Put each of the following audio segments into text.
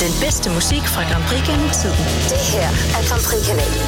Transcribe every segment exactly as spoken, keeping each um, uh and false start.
Den bedste musik fra Grand Prix gennem tiden. Det her er Grand Prix-kanalen.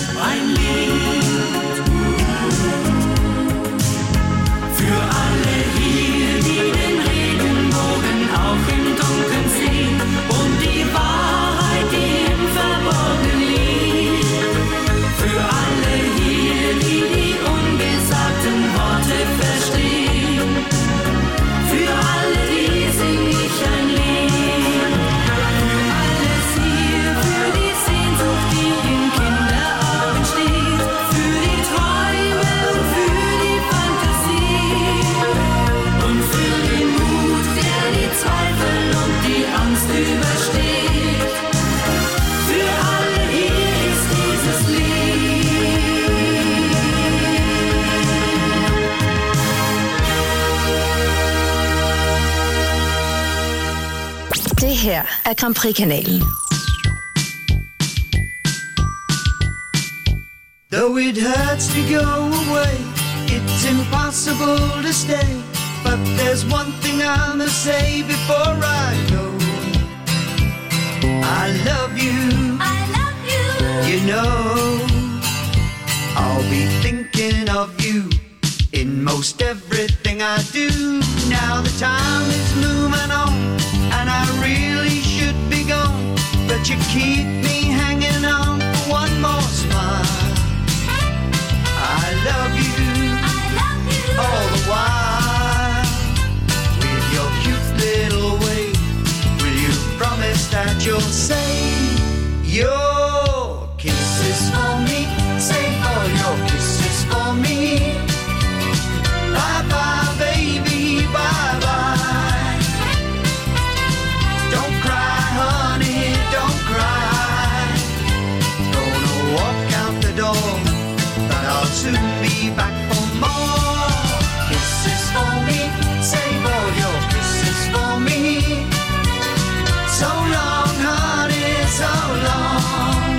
Für alle her er Grand Prix-kanalen. Though it hurts to go away, it's impossible to stay. But there's one thing I must say before I go. I love you. I love you. You know, I'll be thinking of you in most everything I do. Now the time is moving on, and I really should be gone, but you keep me hanging on for one more smile. I love you, I love you. all the while. With your cute little way, will you promise that you'll say your kisses for me? Save all your kisses for me. Bye bye, baby, bye bye. Don't cry, honey, don't cry. Gonna walk out the door, but I'll soon be back for more kisses for me. Save all your kisses for me. So long, honey, so long.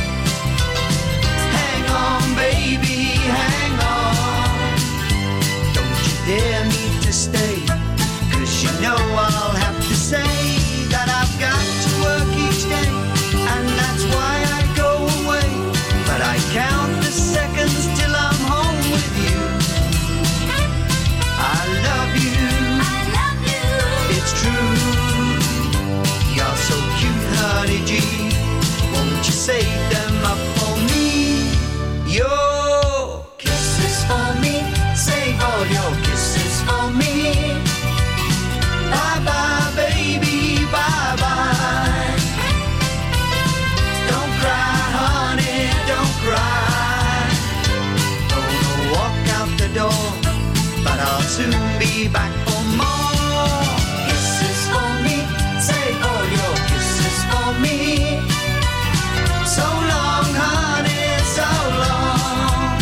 Hang on, baby, hang on. Don't you dare me to stay, 'cause you know I'll have to say that I've got to work each day, and that's why I go away. But I count the seconds till I'm home with you. I love you, I love you. it's true. You're so cute, honey G. Won't you save them up for me? Your kisses for me. Save all your kisses for me. Bye bye, baby, bye bye. Don't cry, honey, don't cry. Gonna walk out the door, but I'll soon be back for more kisses for me. Save all your kisses for me. So long, honey, so long.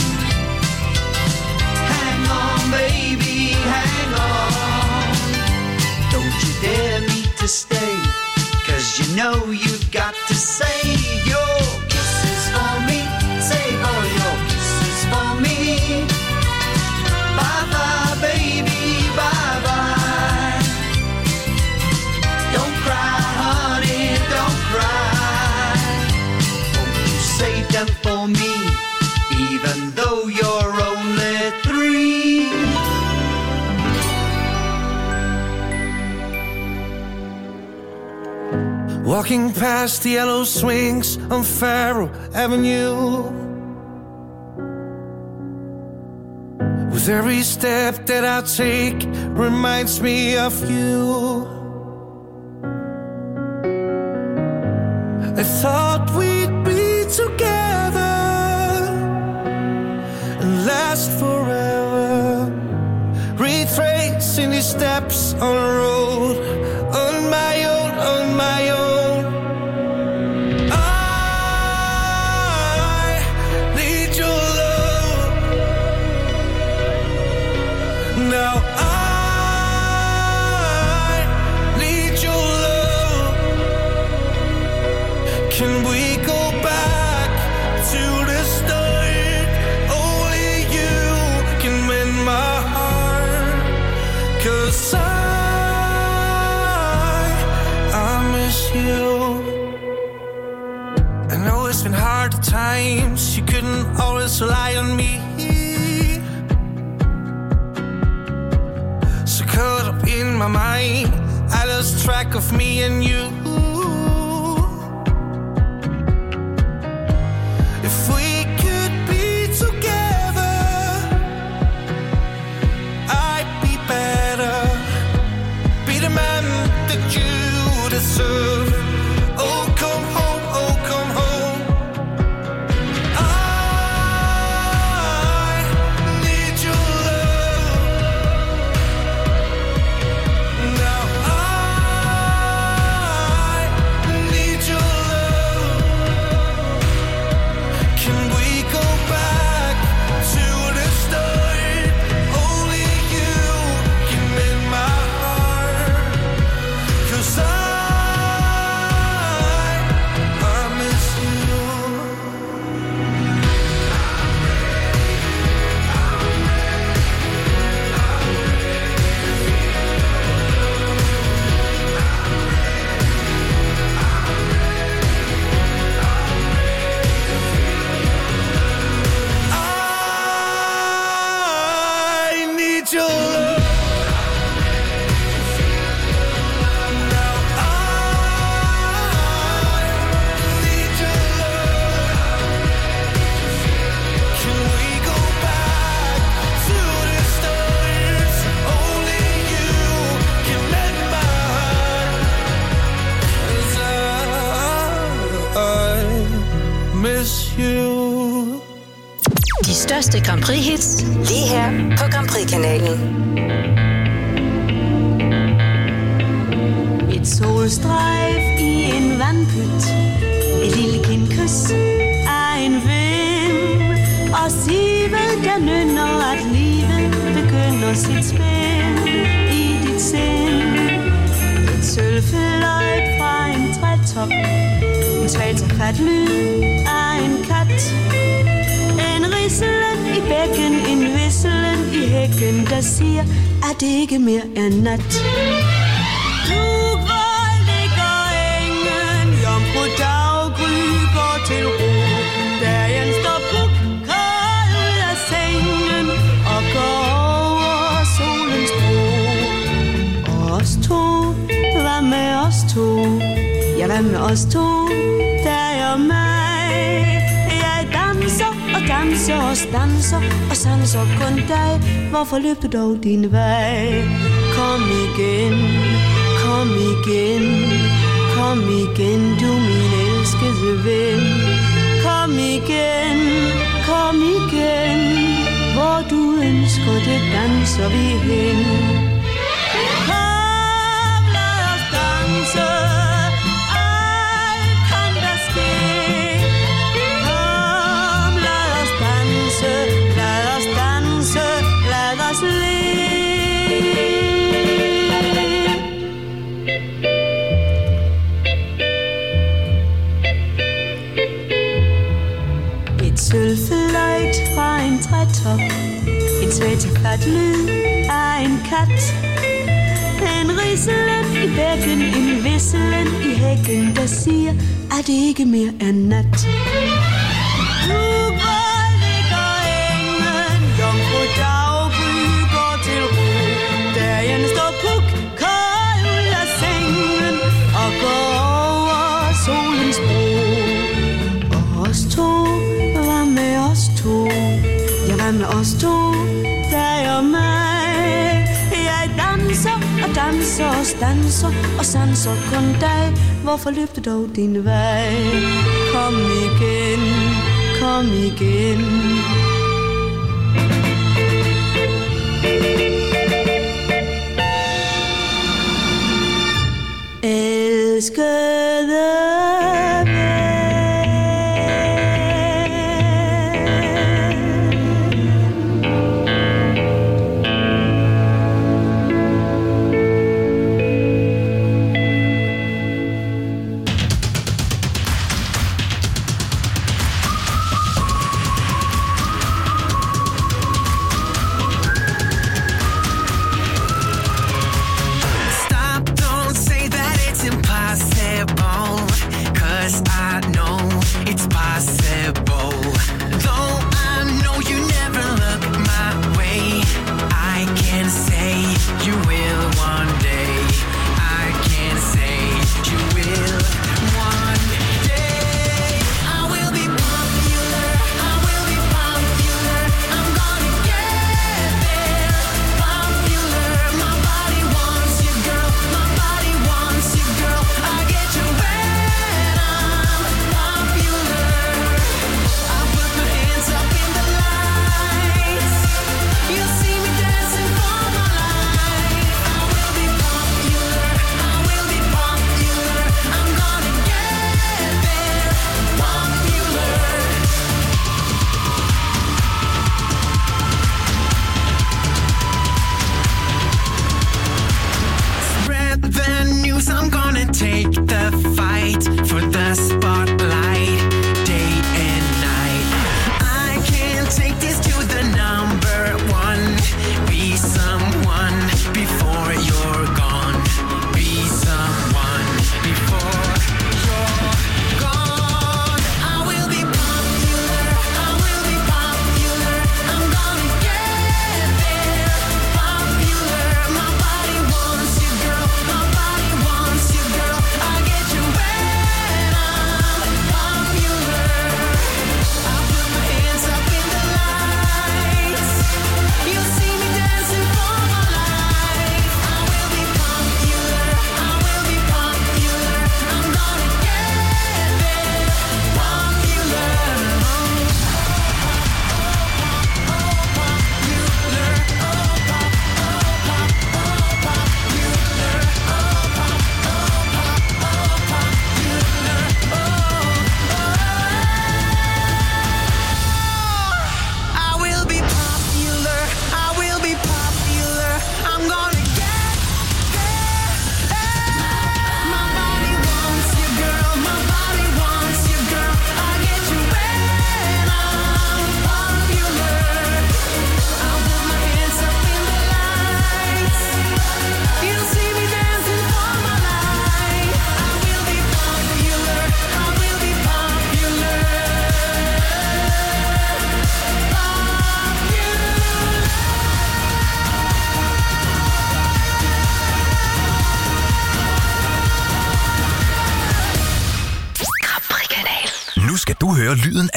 Hang on, baby, hang on. Don't you dare me to stay, 'cause you know you've got to save your kisses for me. Save all your kisses for me. Bye bye, baby, bye bye. Don't cry, honey, don't cry. Won't you save them for me, even though you're only three? Walking past the yellow swings on Faro Avenue, with every step that I take reminds me of you. I thought we'd be together and last forever, retracing these steps on the road, on my own, on my own. I need your love. Now I need your love. Can we go back to the start? Only you can mend my heart, 'cause I, I miss you. I know it's been hard at times, you couldn't always rely on me. So caught up in my mind, I lost track of me and you. If we could be together, I'd be better, be the man that you deserve. Oh, come home, oh, come home. I need your love. Now I største Grand Prix-hits, lige her på Grand Prix-kanalen. Et solstrejf i en vandpyt, et lille kindkys af en vind, og sivet der nynner, at livet begynder sit spil i dit sind. Et sølvfløjt fra en trætop, en svag taget lyd af en kat, en rislen i bækken, en visselen i hækken, der siger, at det ikke mere er nat. Daggry går til ro, dagen står puk, kold ud af sengen og går over solens bro. Og os to, hvad med os to? Ja, hvad med os to? Dig og mig. Jeg danser og danser og stanser og sanser kun dig. Hvorfor løb du dog din vej? Kom igen, kom igen. Kom igen, du min elskede ven. Kom igen, kom igen. Hvor du ønsker det, danser vi hen. Kom, lad os danse. Alt kan der ske. Kom, lad os danse. Lad os danse. Lad os le. Sølvfløjt fra en trætop, en svæteflat lyd af en kat, en rislen i bækken, en visselen i hækken, der siger, at det ikke mere er nat. Nu hvor ligger engen, jomfru Daggry går til ro, dagen står puk, kold ud af sengen og går over solens bro. Og os to, med os to, ja, hvad med os to, dig og mig. Jeg danser og danser og stanser og sanser kun dig. Hvorfor løb du dog din vej? Kom igen, kom igen. Elskede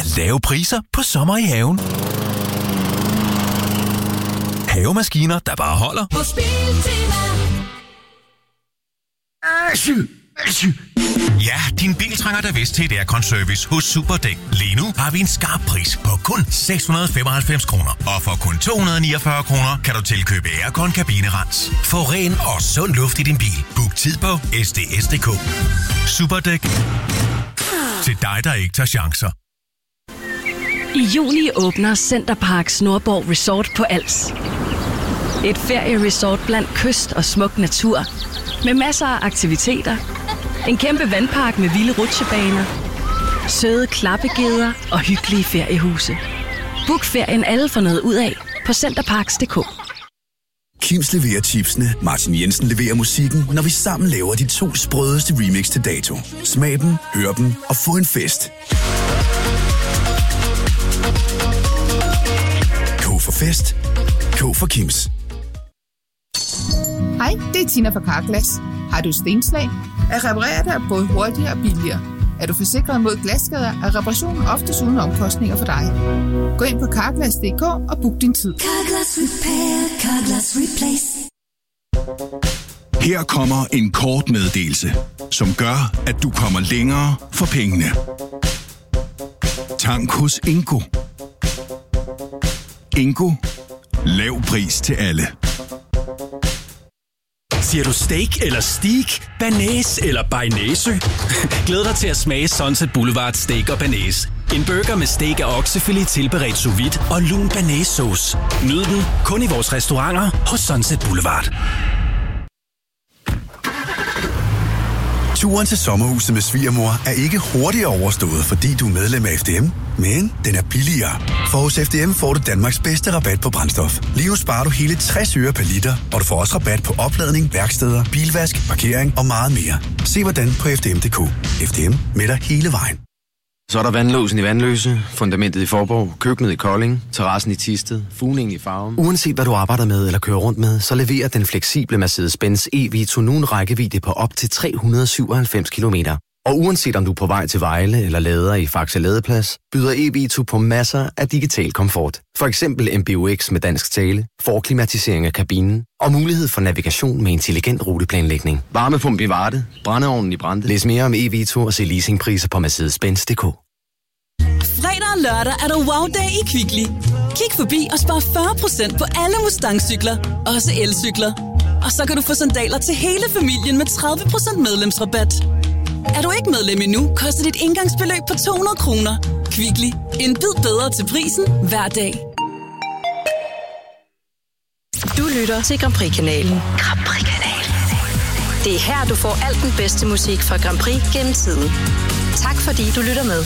Lave priser på sommer i haven. Havemaskiner, der bare holder. Hos Biltema. Ja, din bil trænger da vist til et aircon-service hos Superdæk. Lige nu har vi en skarp pris på kun seks hundrede og femoghalvfems kroner. Og for kun to hundrede og niogfyrre kroner kan du tilkøbe aircon kabinerens. Få ren og sund luft i din bil. Book tid på S D S punktum D K. Superdæk. Til dig, der ikke tager chancer. I juli åbner Centerparks Nordborg Resort på Als. Et ferieresort blandt kyst og smuk natur. Med masser af aktiviteter. En kæmpe vandpark med vilde rutsjebaner. Søde klappegeder og hyggelige feriehuse. Book ferien alle får noget ud af på centerparks punktum d k. Kims leverer chipsene, Martin Jensen leverer musikken, når vi sammen laver de to sprødeste remix til dato. Smag dem, hør dem og få en fest. K for fest. K for Kims. Hej, det er Tina fra Carglass. Har du stenslag? At reparere det er både hurtigere og billigere. Er du forsikret mod glasskader, er reparationen oftest uden omkostninger for dig. Gå ind på carglass punktum d k og book din tid. Carglass Repair, Carglass Replace. Her kommer en kort meddelelse, som gør, at du kommer længere for pengene. Tank hos Ingo. Ingo. Lav pris til alle. Siger du steak eller steak, banæs eller bearnaise? Glæd dig til at smage Sunset Boulevard Steak og Banæs. En burger med steak af oksefilet tilberedt sous vide og lun banæssauce. Nyd den kun i vores restauranter hos Sunset Boulevard. Turen til sommerhuset med svigermor er ikke hurtigere overstået, fordi du er medlem af F D M, men den er billigere. For hos F D M får du Danmarks bedste rabat på brændstof. Lige nu sparer du hele tres øre per liter, og du får også rabat på opladning, værksteder, bilvask, parkering og meget mere. Se hvordan på f d m punktum d k. F D M med dig hele vejen. Så er der vandlåsen i Vandløse, fundamentet i Forborg, køkkenet i Kolding, terrassen i Thisted, fugningen i Farum. Uanset hvad du arbejder med eller kører rundt med, så leverer den fleksible Mercedes-Benz E-Vito nu en rækkevidde på op til tre hundrede syvoghalvfems kilometer. Og uanset om du er på vej til Vejle eller lader i Faxe Ladeplads, byder E-Vito på masser af digital komfort. For eksempel M B U X med dansk tale, forklimatisering af kabinen og mulighed for navigation med intelligent ruteplanlægning. Varmepumpe i Varde, brændeovnen i Brande. Læs mere om E-Vito og se leasingpriser på Mercedes Benz punktum d k. Fredag og lørdag er der wow-dag i Kvickly. Kig forbi og spar fyrre procent på alle Mustang-cykler, også elcykler. Og så kan du få sandaler til hele familien med tredive procent medlemsrabat. Er du ikke medlem endnu, koster dit indgangsbeløb på to hundrede kroner. Kvickly. En bid bedre til prisen hver dag. Du lytter til Grand Prix-kanalen. Grand Prix-kanalen. Det er her, du får alt den bedste musik fra Grand Prix gennem tiden. Tak fordi du lytter med.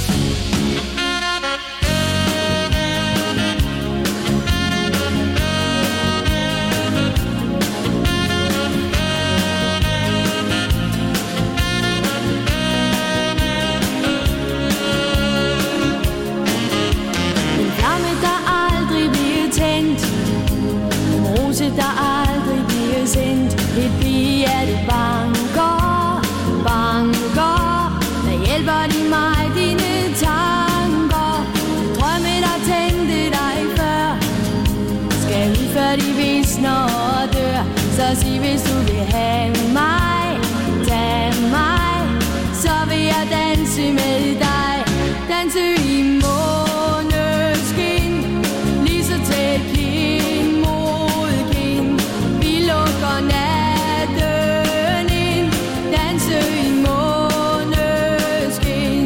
Der aldrig bliver sendt et hjerte banker, banker. Der hjælper de mig, dine tanker. Drømme, der tændte dig før, skal ud før de visner og dør. Så sig, hvis du vil have mig, tag mig, så vil jeg danse med dig. Danse i måneskin, lige så tæt kind mod kind. Vi lukker natten ind, danse i måneskin.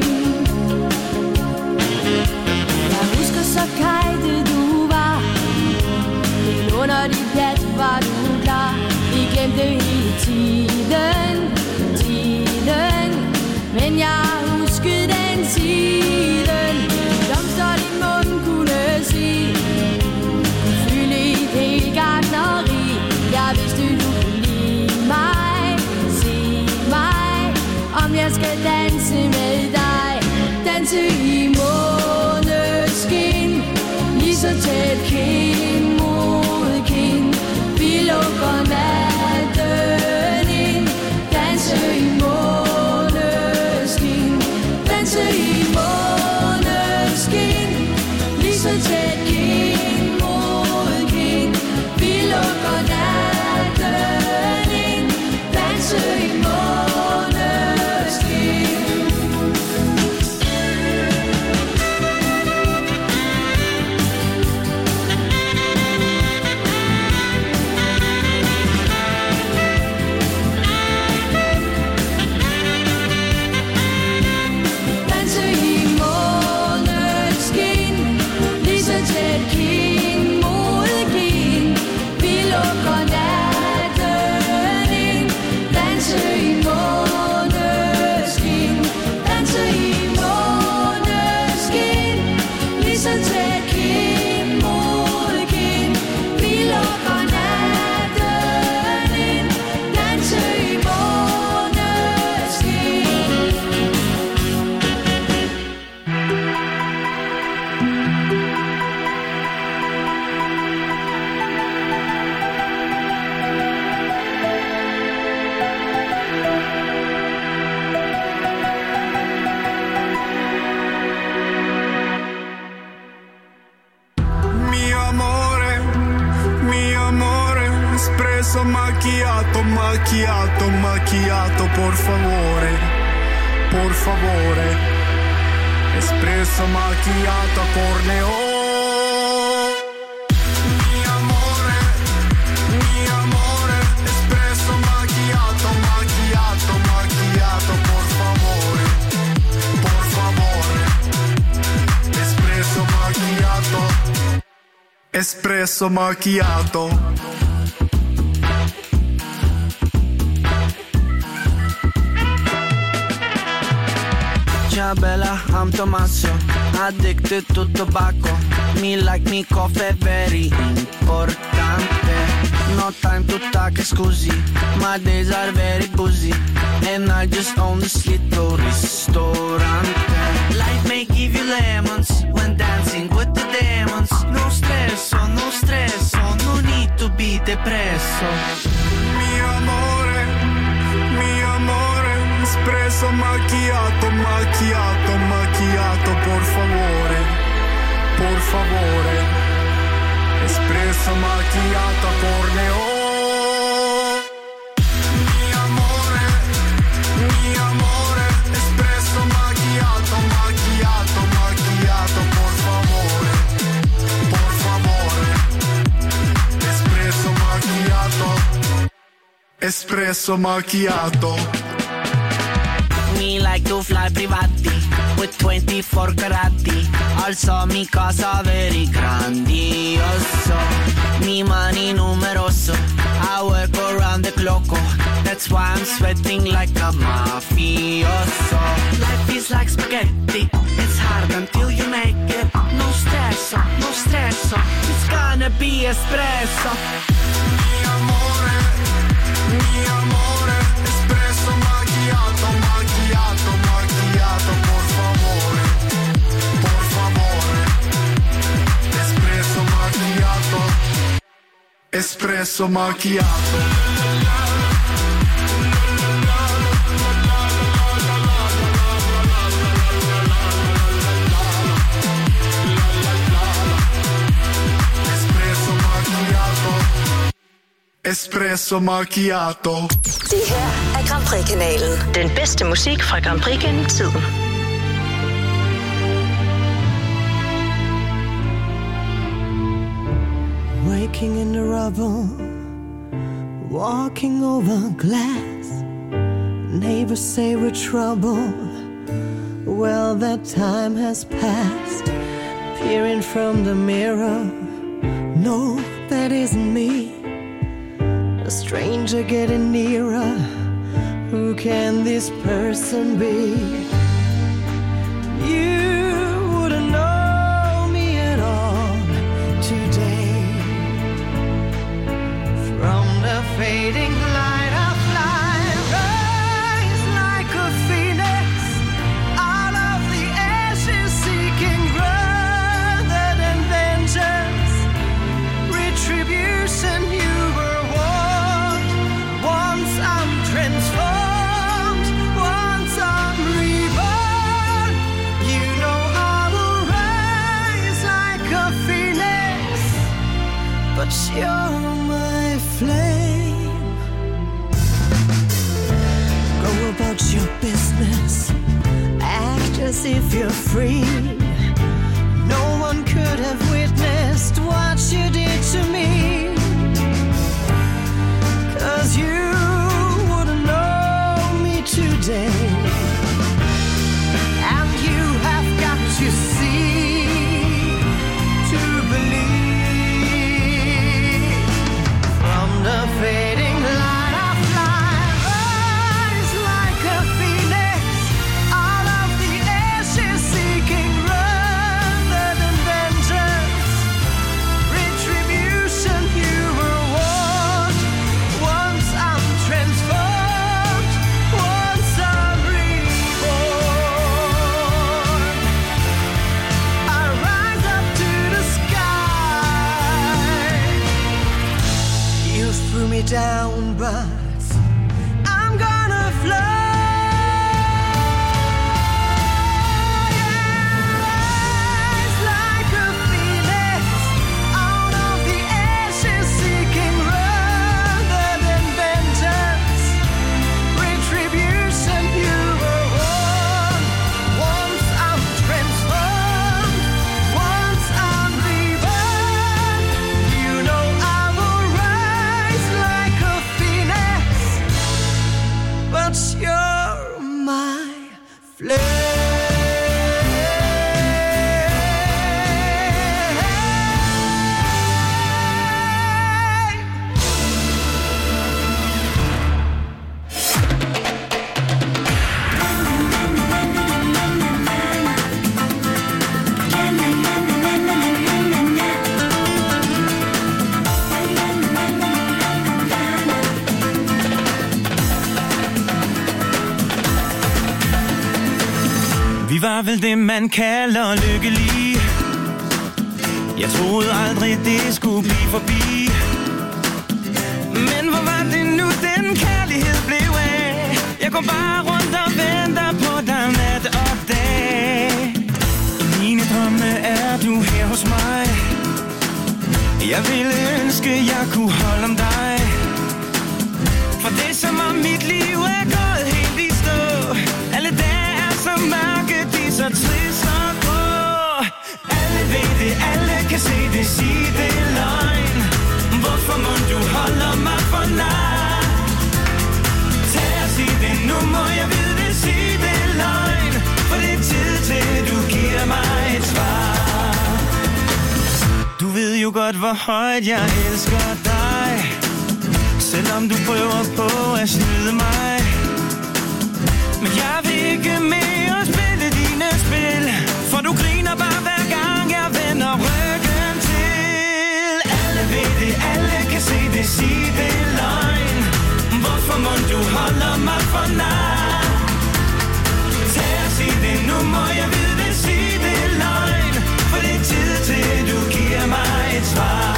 Jeg husker så kajte du var, helt under dit hat var du klar. Vi glemte hele tiden, tiden, men jeg huskede den tiden. Blomster din mund kunne sige, fylde i et helt gartneri. Jeg vidste du kunne lide mig, sig mig, om jeg skal danse med dig. Danse i måneskin, lige så tæt kind mod kind. Vi lukker natten ind, danse i måneskin, danse i måneskin. espresso macchiato, macchiato, macchiato, por favore, por favore, espresso macchiato corneo. Mi amore, mi amore, espresso macchiato, macchiato, macchiato, por favore, por favore, espresso macchiato, espresso macchiato. Ciao bella, I'm Tommaso, addicted to tobacco. Me like me coffee, very importante. No time to talk, scusi, my days are very busy. And I just own this little ristorante. Life may give you lemons when dancing with the demons. No stresso, no stresso, no need to be depresso. Mi amore, mi amore, espresso macchiato, macchiato, macchiato, por favore, por favore, espresso macchiato corneo. Mi amore, mi amore, espresso macchiato, macchiato, macchiato, por favore, por favore, espresso macchiato, espresso macchiato. Me like to fly privati with twenty-four carati. Also mi casa very grandioso. Mi money numeroso. I work around the clock. That's why I'm sweating like a mafioso. Life is like spaghetti. It's hard until you make it. No stresso, no stresso. It's gonna be espresso. Mi amore, mi amore, espresso macchiato, macchiato, macchiato, por favore, por favore, espresso macchiato, espresso macchiato. Espresso macchiato. Det her er Grand Prix-kanalen. Den bedste musik fra Grand Prix gennem tiden. Waking in the rubble, walking over glass. Neighbors say we're trouble. Well, that time has passed. Peering from the mirror, no, that isn't me. A stranger getting nearer. Who can this person be? You wouldn't know me at all today. From the fading light I fly, rise like a phoenix out of the ashes, seeking rather than vengeance, retribution. You were warned. Once I'm transformed, once I'm reborn. You know I will rise like a phoenix, but you're my flame. Go about your business, act as if you're free. No one could have witnessed what you did to me. 'Cause you wouldn't know me today. And you have got to see to believe. From the fading light I fly, rise like a phoenix out of the ashes, seeking rather than vengeance, retribution. You were warned. Once I'm transformed, once I'm reborn. I rise up to the sky. You threw me down, but I'm gonna fly. Rise like a phoenix out of the ashes, seeking rather Vi var vel det, man kalder lykkelige. Jeg troede aldrig, det skulle blive forbi. Men hvor var det nu, den kærlighed blev af? Jeg går bare rundt og venter på dig nat og dag. I mine drømme er du her hos mig. Jeg ville ønske, jeg kunne holde om dig. For det er som om mit liv er gået helt i stå. Alle dage er så mørke, de er så trist og grå. Alle ved det, alle kan se det, sige det er løgn. Hvorfor må du holde mig for nær? Tag og sig det, nu må jeg vide det, sige det er løgn. For det er tid til, du giver mig et svar. Du ved jo godt, hvor højt jeg elsker dig. Selvom du prøver på at snyde mig. Men jeg vil ikke mere spille dine spil. For du griner bare hver gang jeg vender ryggen til. Alle ved det, alle kan se det, sige det er løgn. Hvorfor må du holde mig for nær? Tag og sig det, nu må jeg vide det, sige det er løgn. For det er tid til, du giver mig et svar.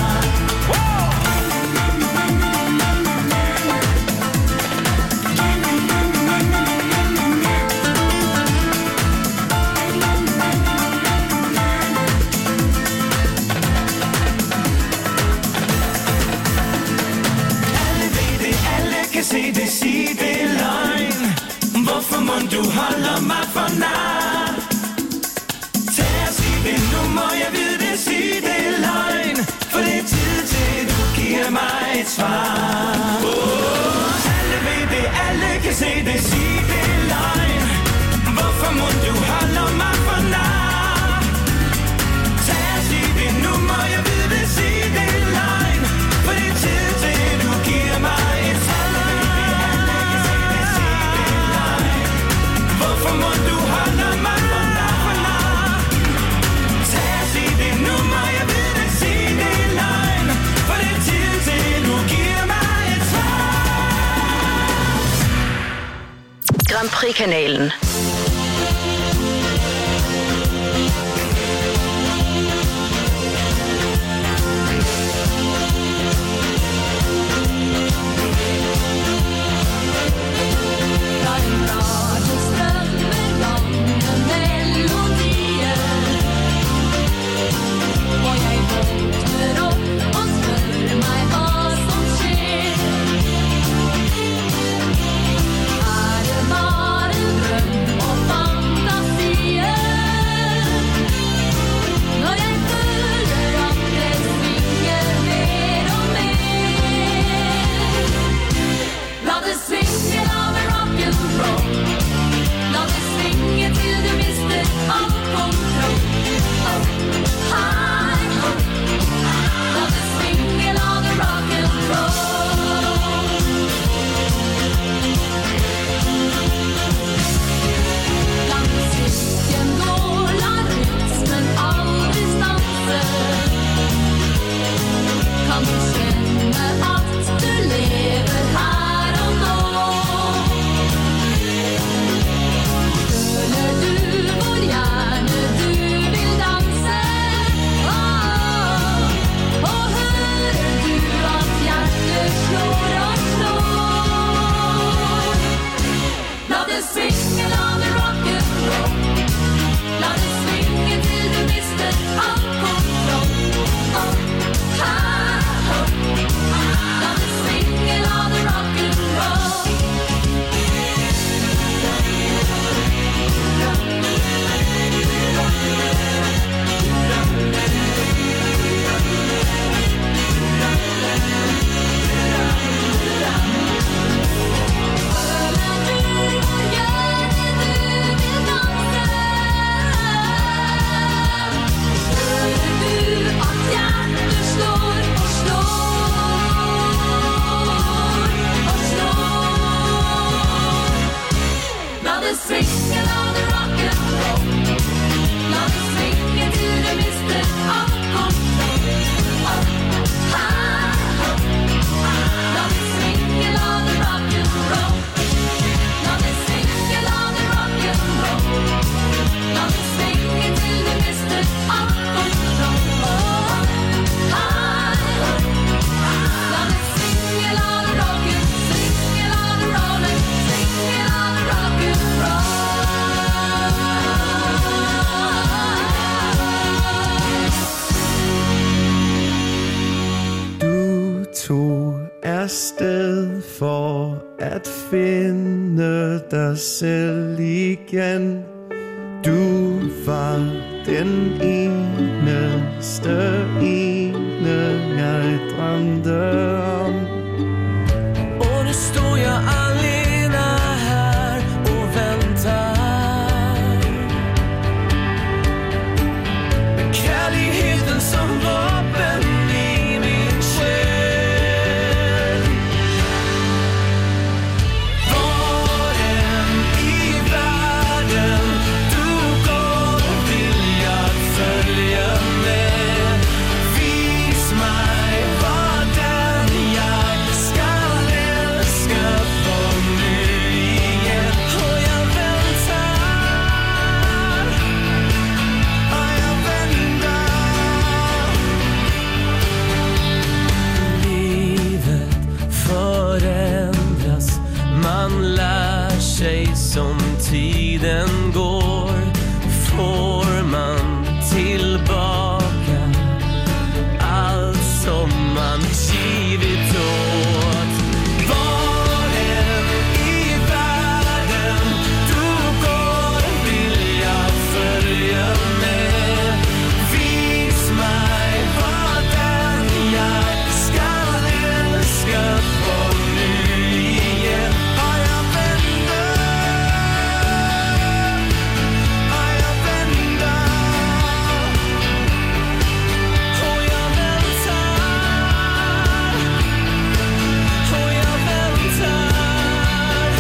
Se det, sig det er løgn. Hvorfor må du holde mig for nær? Tag og sig det, nu må jeg vide det, sig det er løgn. For det er tid til, du giver mig et svar. Oh, alle ved det, alle kan se det, sig det er løgn. Hvorfor må du holde mig for nær? Tag og sig det, nu må jeg vide det, sig det er løgn. For det er tid til, du giver mig et svar. Hvorfor må du holde mig for nær? Tag og sig det, nu må jeg vide det, sig det er løgn. For det er tid til, du giver mig et svar. Grand Prix-kanalen. Är det bara en dröm? afsted for at finde dig selv igen. Du var den eneste ene, jeg drømte om. Och nu står jag alena här och väntar. Med kärligheten som vapen i min själ. Var än i världen du går vill jag följa med. Vis mig vad den jag ska älska på nu igen. Och jag väntar, och jag väntar. Livet förändras, man lär sig som tiden går. Får man tillbaka allt som man givit åt. Var än i världen du går vill jag följa med. Vis mig vad den jag ska älska på nu igen. Och jag vänder, och jag vänder. Och jag väntar, och jag väntar.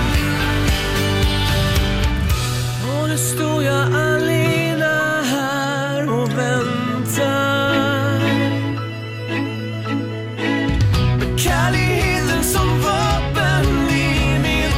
Och nu står jag alena här och väntar. Med kärligheten som vapen i min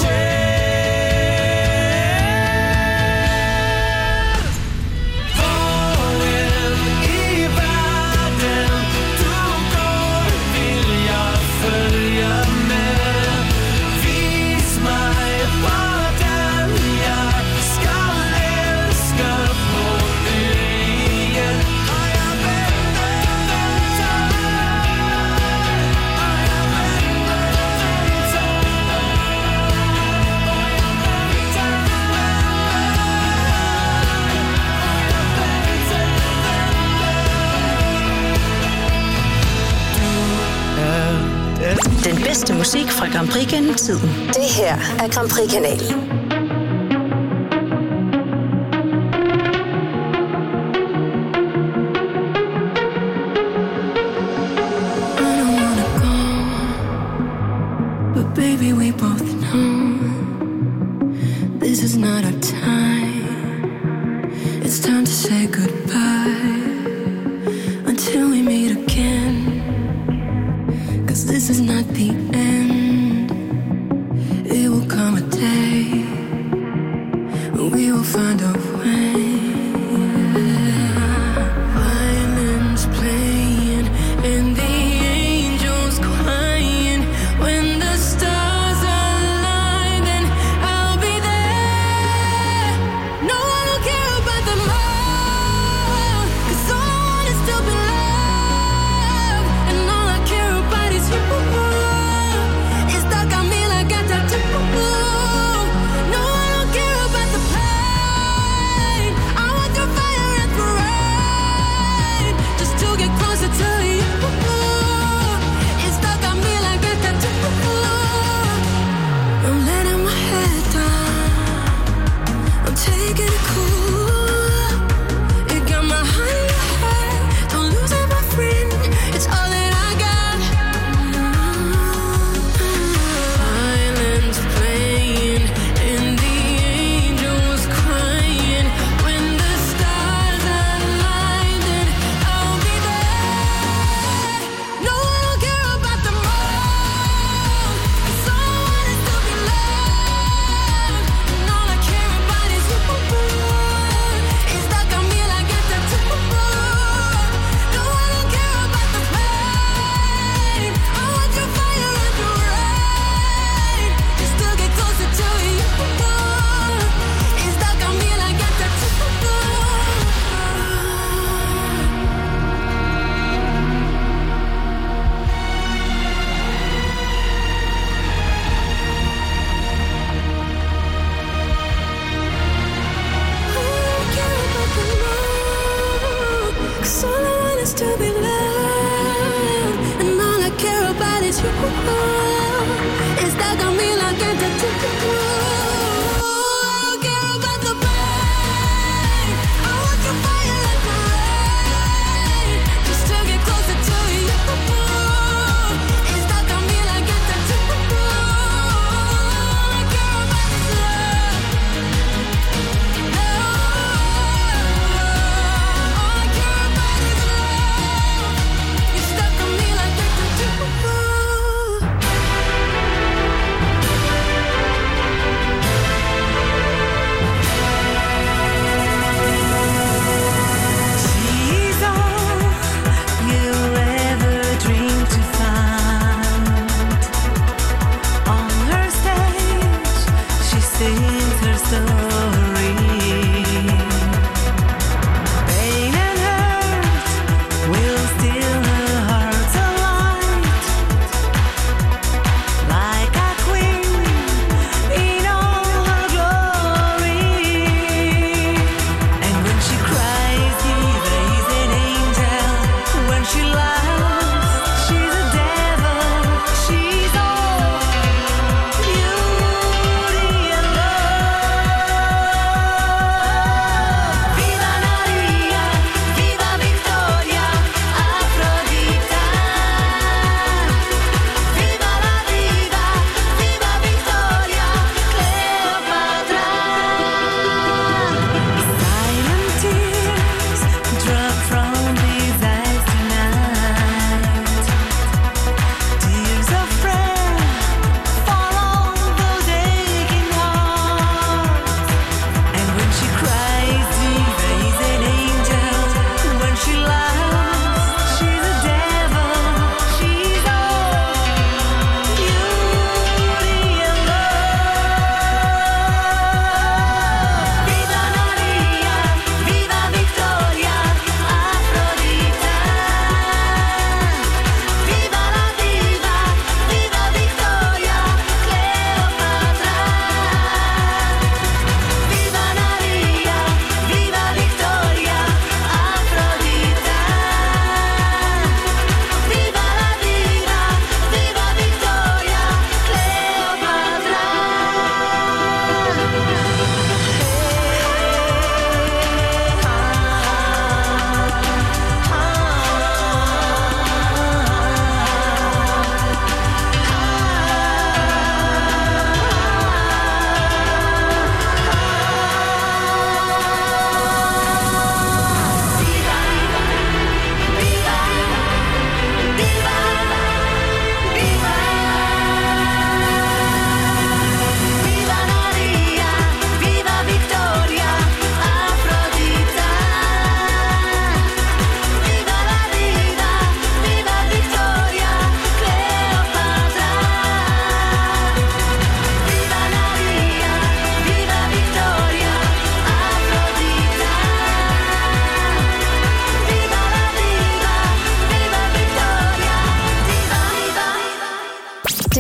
själ. Var än i världen du går vill jag följa med. Vis mig vad den jag ska älska på nu igen. Och jag väntar, Den bedste musik fra Grand Prix gennem tiden. Det her er Grand Prix-kanalen. But baby, we both know this is not our time. It's time to say goodbye until we meet again. 'Cause this is not the end. It will come a day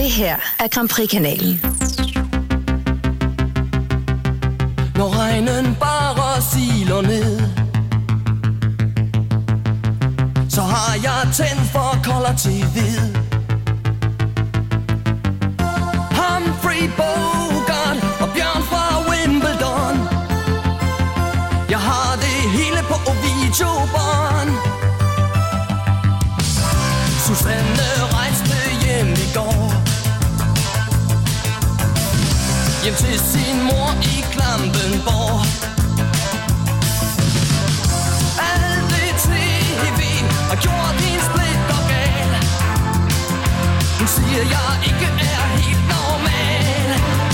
Det her er Grand Prix-kanalen. Når regnen bare siler ned, så har jeg tændt for kolder til hvid. Humphrey Bogart og Bjørn fra Wimbledon, jeg har det hele på videobånd. Susanne rejste hjem i går, hjem til sin mor i Klampenborg. Alt det tv har gjort din splitter gal. Hun siger jeg ikke er helt normal.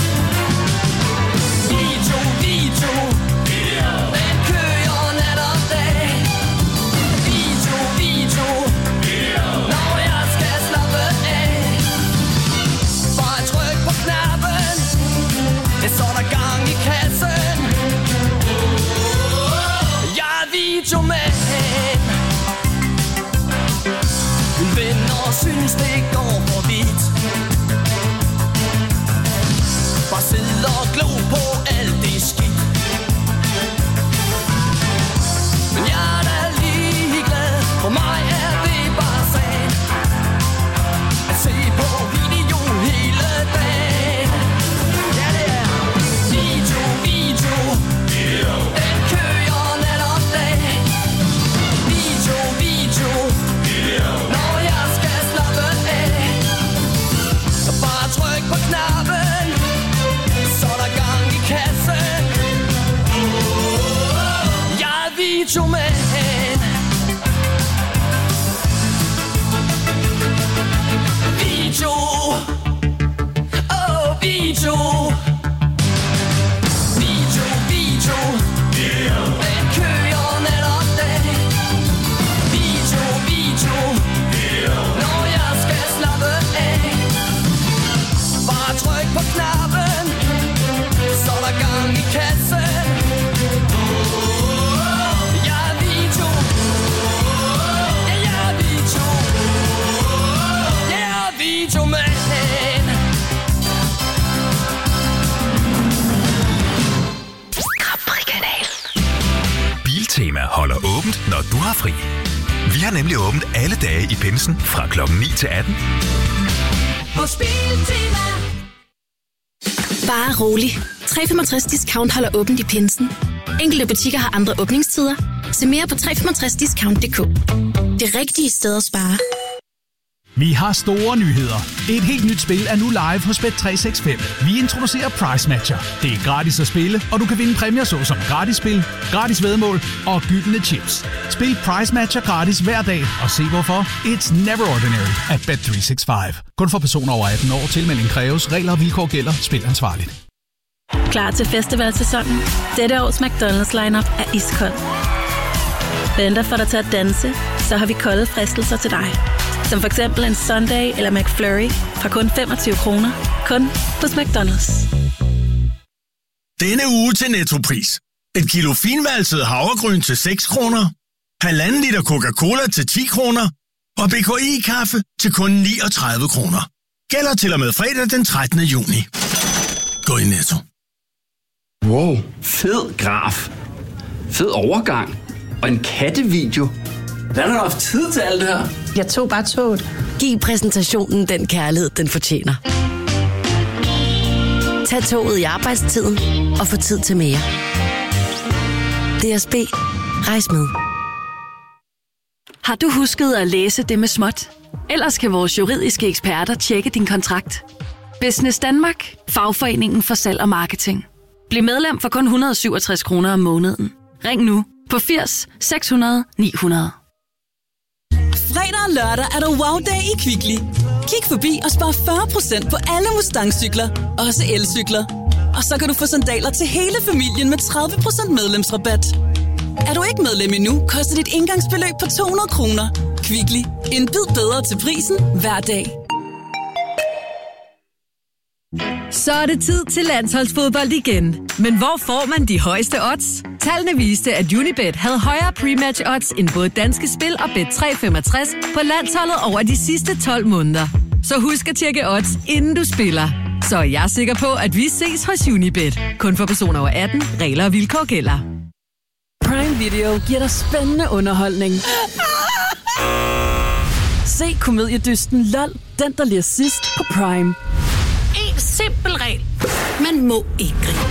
Video, video, den kører nat og dag. Video, video, når jeg skal slappe af. Bare tryk på knappen, så er der gang i kassen. Jeg er videomand. Mine venner synes det går for vidt. Bare sidde og glo på alt det skidt. Men jeg er da ligeglad, for mig er det bare sandt at se på video hele dagen. Ja, det er video, video, den kører nat og dag. Video, video, når jeg skal slappe af. Bare tryk på knappen, så er der gang i kassen. Jeg er videomand. Video, oh video. Video, video, den kører nat og dag. Video, video, når jeg skal slappe af. Bare tryk på knappen, så er der gang i kassen. Jeg er video, ja, jeg er video, jeg er videomand. Biltema holder åbent, når du har fri. Vi har nemlig åbent alle dage i pinsen fra klokken ni til atten. Hos Biltema. Bare rolig. tre komma femogtres Discount holder åbent i pinsen. Enkelte butikker har andre åbningstider. Se mere på tre komma femogtres discount punktum d k. Det rigtige sted at spare. Vi har store nyheder. Et helt nyt spil er nu live hos Bet tre seks fem. Vi introducerer Price Matcher. Det er gratis at spille, og du kan vinde præmier såsom gratis spil, gratis væddemål og gyldne chips. Spil Price Matcher gratis hver dag, og se hvorfor. It's never ordinary at Bet tre seks fem. Kun for personer over atten år. Tilmelding kræves. Regler og vilkår gælder. Spil ansvarligt. Klar til festivalsæsonen? Dette års McDonald's lineup er iskold. Venter for dig til at danse, så har vi kolde fristelser til dig. Som for eksempel en Sunday eller McFlurry fra kun femogtyve kroner. Kun hos McDonald's. Denne uge til Nettopris. Et kilo finvalset havregryn til seks kroner. Halvanden liter Coca-Cola til ti kroner. Og B K I-kaffe til kun niogtredive kroner. Gælder til og med fredag den trettende juni. Gå i Netto. Wow, fed graf. Fed overgang. Og en kattevideo. Hvad har du haft tid til alt det her? Jeg tog bare toget. Giv præsentationen den kærlighed, den fortjener. Tag toget i arbejdstiden og få tid til mere. D S B. Rejs med. Har du husket at læse det med småt? Ellers kan vores juridiske eksperter tjekke din kontrakt. Business Danmark. Fagforeningen for salg og marketing. Bliv medlem for kun et hundrede og syvogtres kroner om måneden. Ring nu på firs seks hundrede ni hundrede. Fredag og lørdag er der wow-dag i Kvickly. Kig forbi og spar fyrre procent på alle Mustang-cykler, også elcykler. Og så kan du få sandaler til hele familien med tredive procent medlemsrabat. Er du ikke medlem endnu, koster dit indgangsbeløb på to hundrede kroner. Kvickly. En bid bedre til prisen hver dag. Så er det tid til landsholdsfodbold igen. Men hvor får man de højeste odds? Tallene viste, at Unibet havde højere pre-match odds end både Danske Spil og Bet tre femogtres på landsholdet over de sidste tolv måneder. Så husk at tjekke odds, inden du spiller. Så er jeg sikker på, at vi ses hos Unibet. Kun for personer over atten. Regler og vilkår gælder. Prime Video giver dig spændende underholdning. Se komediedysten LOL, den der ler sidst på Prime. En simpel regel. Man må ikke grine.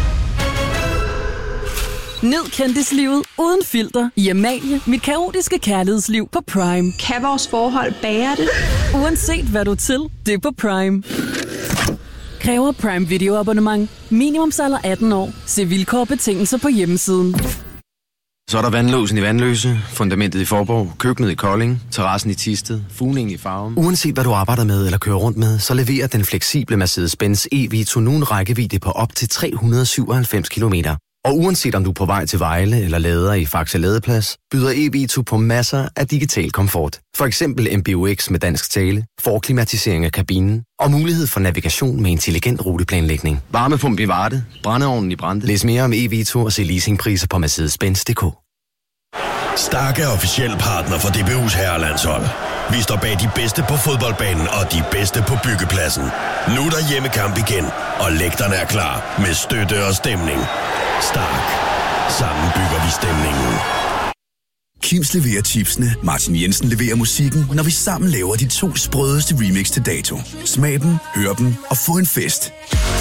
Nyd kendislivet uden filter i Amalie, mit kaotiske kærlighedsliv på Prime. Kan vores forhold bære det? Uanset hvad du er til, det er på Prime. Kræver Prime Video abonnement. Minimumsalder atten år. Se vilkår og betingelser på hjemmesiden. Så er der vandlåsen i Vandløse, fundamentet i Forborg, køkkenet i Kolding, terrassen i Thisted, fugningen i Farum. Uanset hvad du arbejder med eller kører rundt med, så leverer den fleksible Mercedes-Benz E V Tunun rækkevidde på op til tre hundrede syvoghalvfems kilometer. Og uanset om du er på vej til Vejle eller lader i Faxe Ladeplads, byder E V to på masser af digital komfort. For eksempel M B U X med dansk tale, forklimatisering af kabinen og mulighed for navigation med intelligent ruteplanlægning. Varmepumpe i Varde, brændeovnen i Brande. Læs mere om E V to og se leasingpriser på mercedes benz punktum d k. Stark er officiel partner for D B U's herrelandshold. Vi står bag de bedste på fodboldbanen og de bedste på byggepladsen. Nu er der hjemmekamp igen, og lægterne er klar med støtte og stemning. Stark. Sammen bygger vi stemningen. Kims leverer chipsene, Martin Jensen leverer musikken, når vi sammen laver de to sprødeste remix til dato. Smag dem, hør dem og få en fest.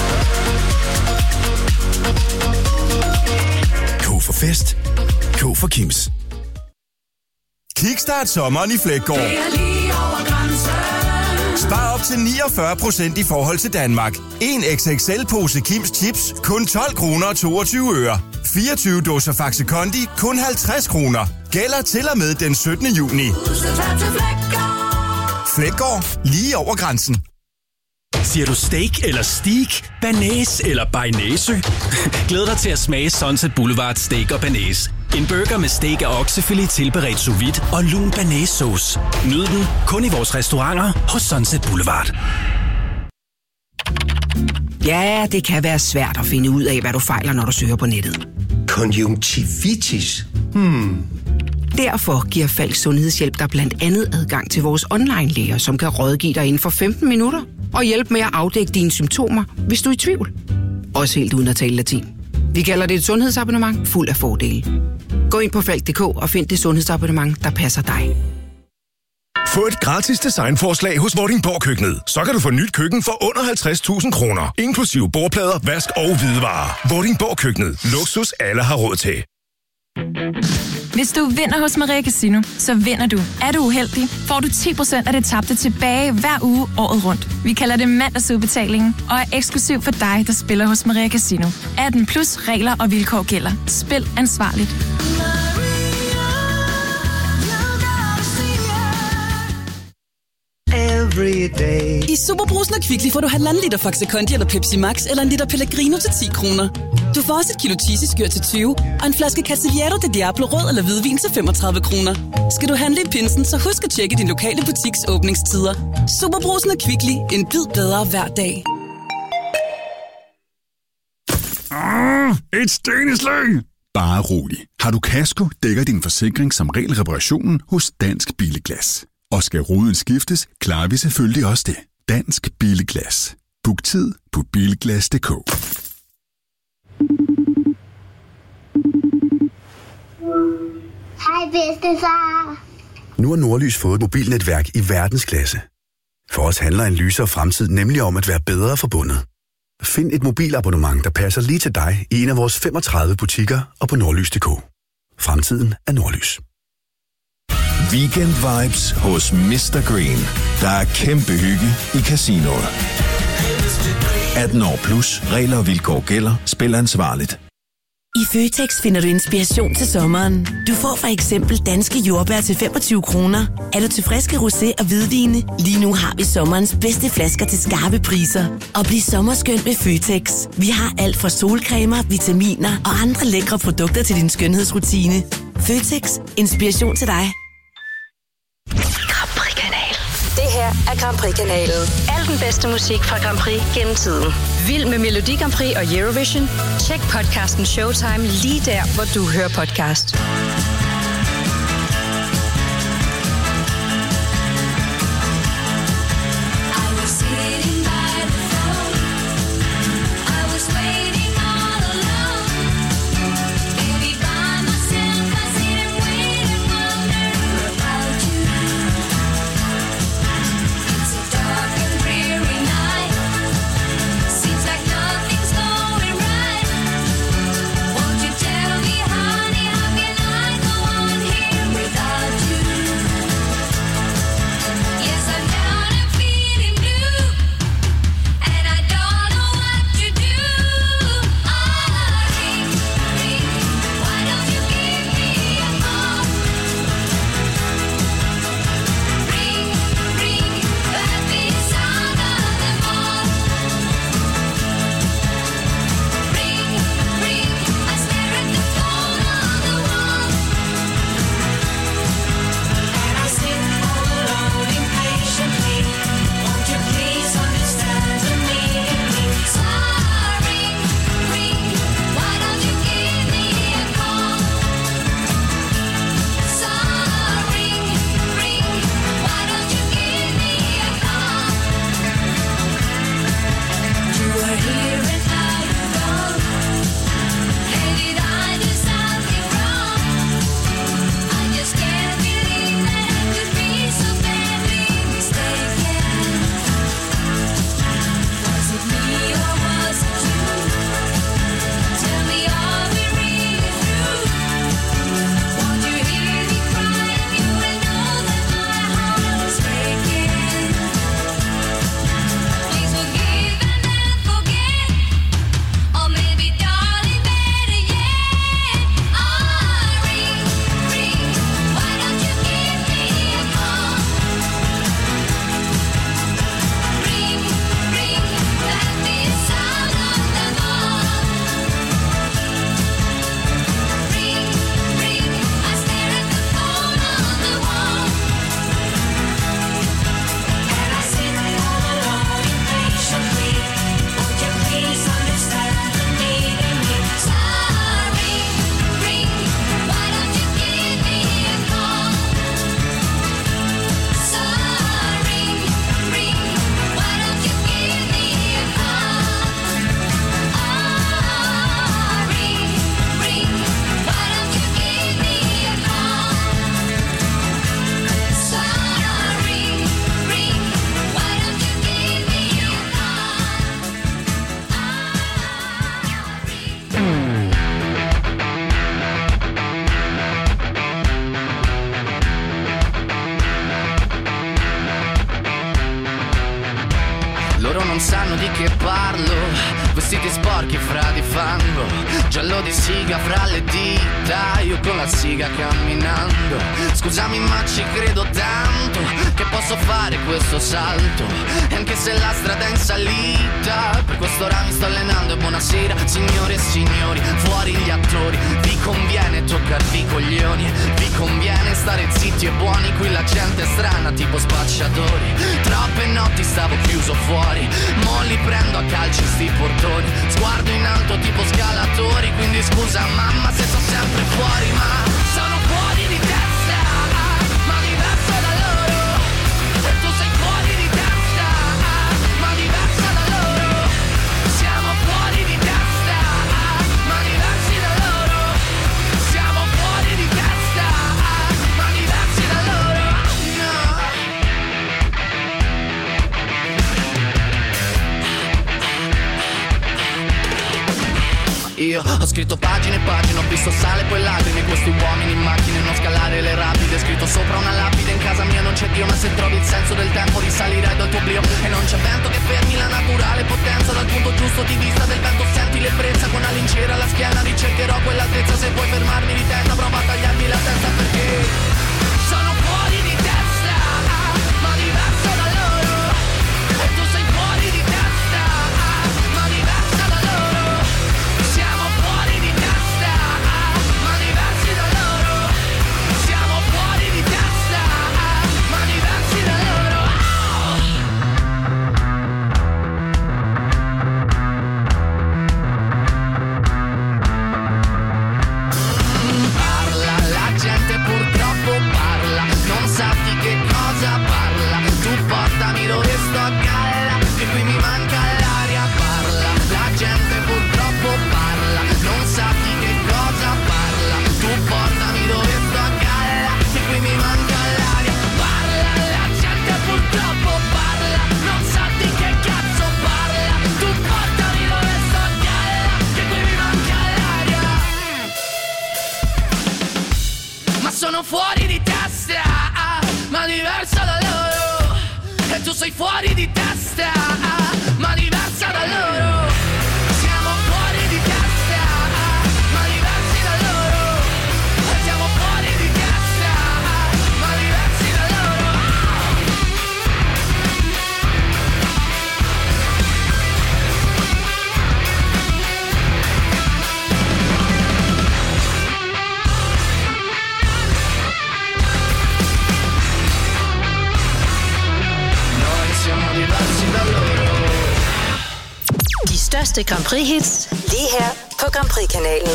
K for fest. K for Kims. Kickstart sommeren i Fleggaard. Spar op til niogfyrre procent i forhold til Danmark. En X X L-pose Kims Chips, kun tolv kroner og toogtyve øre. fireogtyve dåser Faxe Kondi, kun halvtreds kroner. Gælder til og med den syttende juni. Fleggaard, lige over grænsen. Siger du steak eller steak, banæs eller bearnaise? Glæd dig til at smage Sunset Boulevard Steak og Banæs. En burger med steak og oksefilet tilberedt sous vide og lun banæssauce. Nyd den kun i vores restauranter hos Sunset Boulevard. Ja, det kan være svært at finde ud af, hvad du fejler, når du søger på nettet. Konjunktivitis? Hmm. Derfor giver Falks Sundhedshjælp dig blandt andet adgang til vores online-læger, som kan rådgive dig inden for femten minutter og hjælpe med at afdække dine symptomer, hvis du er i tvivl. Også helt uden at tale latin. Vi kalder det et sundhedsabonnement fuld af fordele. Gå ind på falk punktum d k og find det sundhedsabonnement, der passer dig. Få et gratis designforslag hos Vordingborg Køkkenet. Så kan du få nyt køkken for under halvtreds tusind kroner. Inklusive bordplader, vask og hvidevarer. Vordingborg Køkkenet. Luksus alle har råd til. Hvis du vinder hos Maria Casino, så vinder du. Er du uheldig, får du ti procent af det tabte tilbage hver uge året rundt. Vi kalder det mandagsudbetalingen og er eksklusiv for dig, der spiller hos Maria Casino. atten plus regler og vilkår gælder. Spil ansvarligt. I Superbrusen og Kvickly får du halvanden liter Faxe Kondi eller Pepsi Max eller en liter Pellegrino til ti kroner. Du får også et kilo cheesy-skyr til tyve og en flaske Cavaliere de Diablo rød eller hvidvin til femogtredive kroner. Skal du handle i pinsen, så husk at tjekke din lokale butiks åbningstider. Superbrusen og Kvickly. En bid bedre hver dag. Ah, et sten i slæng! Bare rolig. Har du kasko, dækker din forsikring som regel reparationen hos Dansk Billeglas. Og skal ruden skiftes, klarer vi selvfølgelig også det. Dansk Billeglas. Book tid på bilglas punktum d k. Hej bedstefar. Nu har Nordlys fået et mobilnetværk i verdensklasse. For os handler en lysere fremtid nemlig om at være bedre forbundet. Find et mobilabonnement, der passer lige til dig i en af vores femogtredive butikker og på nordlys punktum d k. Fremtiden er Nordlys. Weekend vibes hos mister Green. Der er kæmpe hygge i casinoet. atten år plus. Regler og vilkår gælder. Spil ansvarligt. I Føtex finder du inspiration til sommeren. Du får for eksempel danske jordbær til femogtyve kroner. Er du til friske rosé og hvidvine? Lige nu har vi sommerens bedste flasker til skarpe priser. Og bliv sommerskøn med Føtex. Vi har alt fra solcremer, vitaminer og andre lækre produkter til din skønhedsrutine. Føtex. Inspiration til dig. Grand Prix-kanal. Det her er Grand Prix-kanalen. Al den bedste musik fra Grand Prix gennem tiden. Vild med Melodi Grand Prix og Eurovision? Tjek podcasten Showtime lige der, hvor du hører podcast. non sanno di che parlo. Vestiti sporchi fra di fango, giallo di siga fra le dita, io con la siga camminando. Scusami ma ci credo tanto che posso fare questo salto, e anche se la strada è in salita, per quest'ora mi sto allenando. E buonasera signore e signori, fuori gli attori. Vi conviene toccarvi i coglioni, vi conviene stare zitti e buoni, qui la gente è strana tipo spacciatori. Troppe notti stavo chiuso fuori, mo li prendo a calci sti portoni. Sguardo in alto tipo scalatori, quindi scusa mamma se sto sempre fuori, ma sono fuori di testa, ma diverso da loro. E tu sei fuori di testa, ma diversa da loro. Siamo fuori di testa, ma diversi da loro. Siamo fuori di testa, ma diversi da loro. No. Io ho scritto pagine e pagine, ho visto sale poi lacrime, questi uomini in macchine, non scalare le rapide. Scritto sopra una lapide, in casa mia non c'è Dio, ma se trovi il senso del tempo risalirai dal tuo oblio. E non c'è vento che fermi la naturale potenza, dal punto giusto di vista del vento senti l'ebbrezza. Con la lincera alla schiena ricercherò quell'altezza, se puoi fermarmi di testa prova a tagliarmi la testa, perché sono fuori di testa, ma diverso da loro. E tu sei fuori di testa, ma diversa da loro. Siamo fuori di testa, ma diversi da loro. Siamo fuori di testa, ma diversi da loro. Parla, la gente purtroppo parla, non sa di che cosa parla. Tu portami dove sto a galla, che qui mi manca l'aria. Parla, la gente purtroppo parla, non sa di che cosa parla. Tu portami dove sto a galla, che qui mi manca l'aria. Parla, la gente purtroppo parla, non sa di che cazzo parla. Tu portami dove sto a galla, che qui mi manca l'aria. Ma sono fuori di testa, ma diversa da loro. E tu sei fuori di testa, ma diversa da loro. Siamo fuori di testa, ma diversi da loro. E siamo fuori di testa, ma diversi da loro. Noi siamo diversi da loro. De største Grand Prix-hits lige her på Grand Prix-kanalen.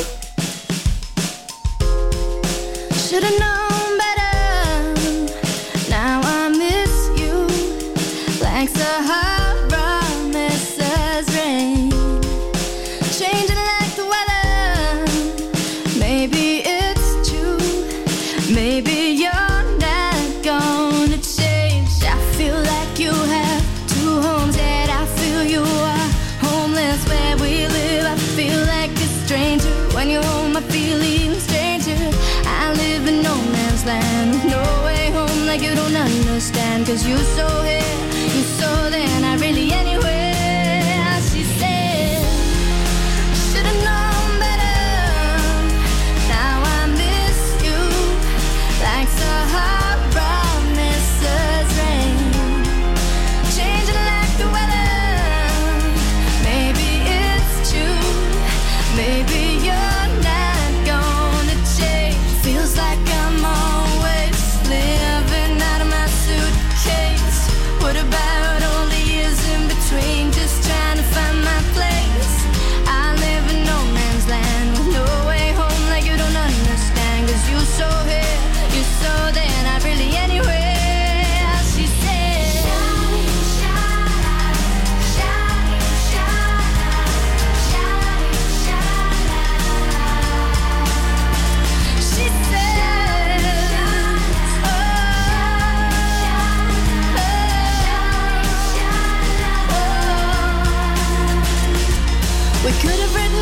Should've known better. Now I miss you like Sahara misses rain, changing like the weather. Maybe it's true. Maybe you're not gonna change. I feel like you have two homes, yet I feel you are homeless where we live. I feel like a stranger when you're home. I feel even stranger. I live in no man's land with no way home, like you don't understand. Cause you so here, you so there, not really anywhere. She said, should've known better. Now I miss you like Sahara misses rain, changing like the weather. Maybe it's true. Maybe you're not gonna change. Feels like I'm always living out of my suitcase. What about all the years in between, just trying to find my place? I live in no man's land with no way home, like you don't understand. Cause you so here, you so there, not really anywhere. She said, she said, we could have read